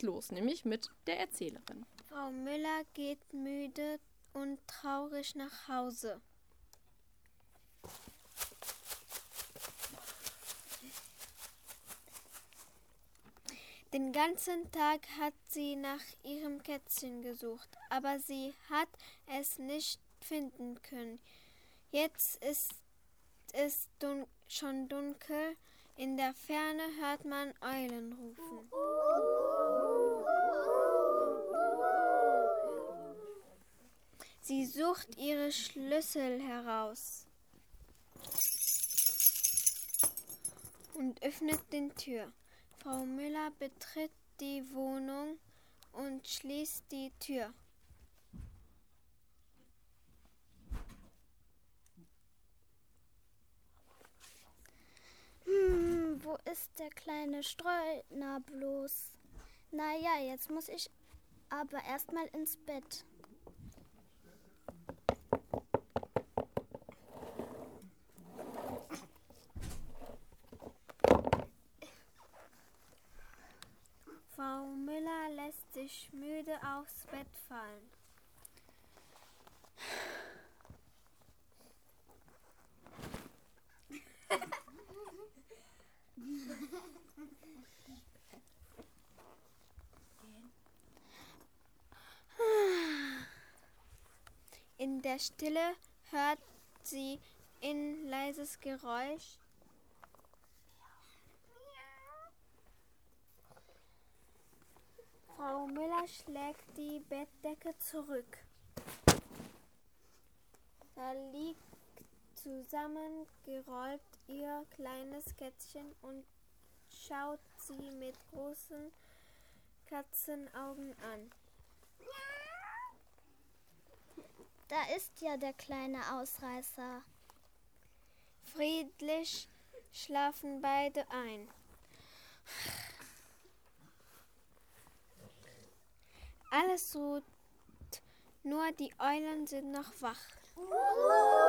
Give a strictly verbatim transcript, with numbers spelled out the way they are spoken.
los, nämlich mit der Erzählerin. Frau Müller geht müde und traurig nach Hause. Den ganzen Tag hat sie nach ihrem Kätzchen gesucht, aber sie hat es nicht finden können. Jetzt ist es dun- schon dunkel. In der Ferne hört man Eulen rufen. Sie sucht ihre Schlüssel heraus und öffnet die Tür. Frau Müller betritt die Wohnung und schließt die Tür. Hm, wo ist der kleine Streuner bloß? Naja, jetzt muss ich aber erstmal ins Bett. Frau Müller lässt sich müde aufs Bett fallen. In der Stille hört sie ein leises Geräusch. Frau Müller schlägt die Bettdecke zurück. Da liegt zusammengerollt ihr kleines Kätzchen und schaut sie mit großen Katzenaugen an. Da ist ja der kleine Ausreißer. Friedlich schlafen beide ein. Alles ruht, nur die Eulen sind noch wach.